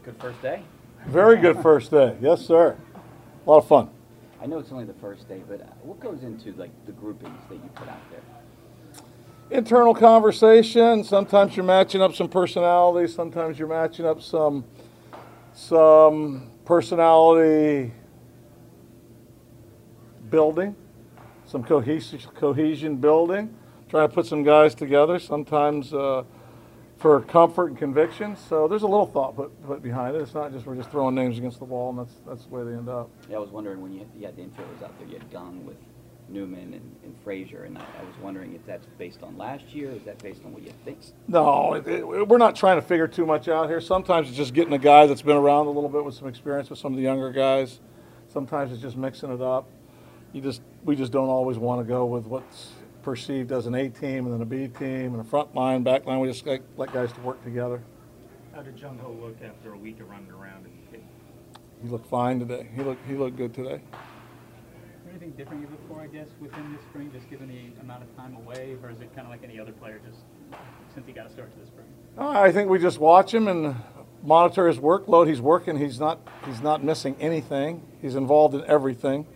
Good first day? Very good first day. Yes, sir. A lot of fun. I know it's only the first day, but what goes into like the groupings that you put out there? Internal conversation. Sometimes you're matching up some personalities. Sometimes you're matching up some personality building, some cohesion building. Trying to put some guys together. Sometimes for comfort and conviction. So there's a little thought put behind it. It's not just we're just throwing names against the wall, and that's the way they end up. Yeah, I was wondering when you had the infielders out there, you had Gunn with Newman and Frazier, and I was wondering if that's based on last year, or is that based on what you think? No, we're not trying to figure too much out here. Sometimes it's just getting a guy that's been around a little bit with some experience with some of the younger guys. Sometimes it's just mixing it up. We just don't always want to go with what's perceived as an A team and then a B team and a front line, back line. We just let guys to work together. How did Jung Ho look after a week of running around? He looked fine today. He looked good today. Anything different you look for, I guess, within this spring, just given the amount of time away, or is it kind of like any other player, just since he got a start to the spring? I think we just watch him and monitor his workload. He's working. He's not missing anything. He's involved in everything.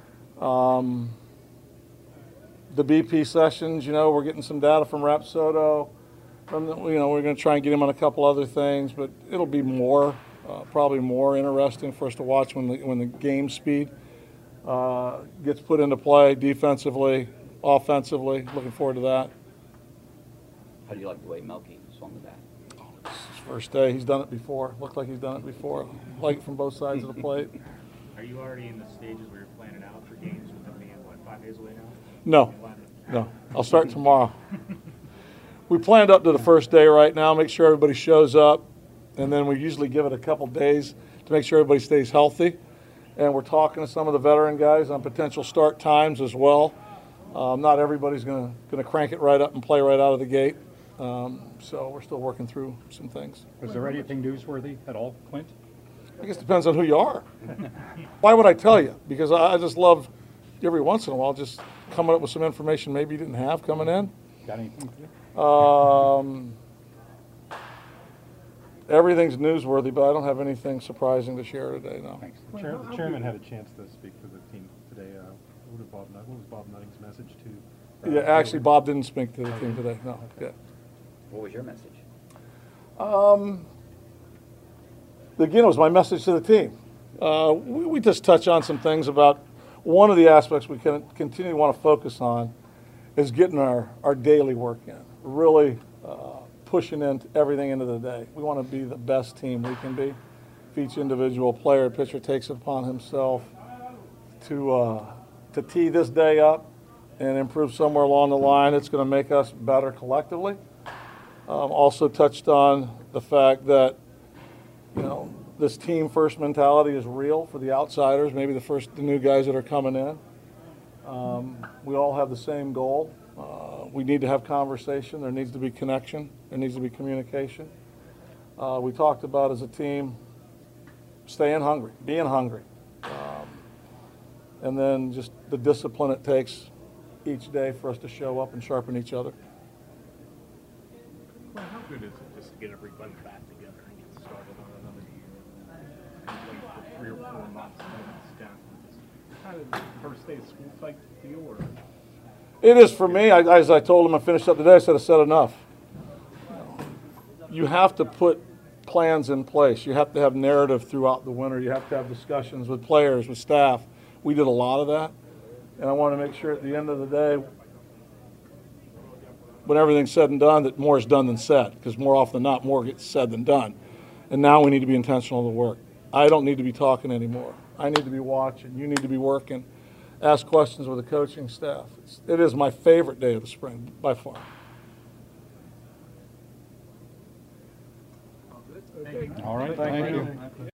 The BP sessions, we're getting some data from Rapsodo. We're going to try and get him on a couple other things, but it'll be probably more interesting for us to watch when the game speed gets put into play defensively, offensively. Looking forward to that. How do you like the way Melky swung the bat? It's his first day. He's done it before. Looked like he's done it before. Like it from both sides of the plate. Are you already in the stages where you're planning out for games with them being, 5 days away now? No. I'll start tomorrow. We planned up to the first day right now, make sure everybody shows up, and then we usually give it a couple days to make sure everybody stays healthy. And we're talking to some of the veteran guys on potential start times as well. Not everybody's going to crank it right up and play right out of the gate. So we're still working through some things. Was there anything newsworthy at all, Clint? I guess it depends on who you are. Why would I tell you? Because I just love every once in a while just coming up with some information maybe you didn't have coming in. Got anything for you? Everything's newsworthy, but I don't have anything surprising to share today, no. Thanks. The chairman had a chance to speak to the team today. What was Bob Nutting's message to? Yeah, actually, Bob didn't speak to the team today, no. Okay. Yeah. What was your message? Again, it was my message to the team. We just touch on some things about one of the aspects we can continue to want to focus on is getting our daily work in, really pushing everything into the day. We want to be the best team we can be. If each individual player, pitcher takes it upon himself to tee this day up and improve somewhere along the line, it's going to make us better collectively. Also touched on the fact that, this team first mentality is real for the outsiders, maybe the new guys that are coming in. We all have the same goal. We need to have conversation. There needs to be connection. There needs to be communication. We talked about as a team staying hungry, being hungry, and then just the discipline it takes each day for us to show up and sharpen each other. Well, how good is it just to get everybody back together and get started on another year? Wait for 3 or 4 months and it's down. Kind of the first day of school type deal, or? It is for me. As I told him I finished up today, I said enough. You have to put plans in place. You have to have narrative throughout the winter. You have to have discussions with players, with staff. We did a lot of that. And I want to make sure at the end of the day, when everything's said and done, that more is done than said. Because more often than not, more gets said than done. And now we need to be intentional in the work. I don't need to be talking anymore. I need to be watching. You need to be working. Ask questions with the coaching staff. It is my favorite day of the spring, by far. All right, thank you.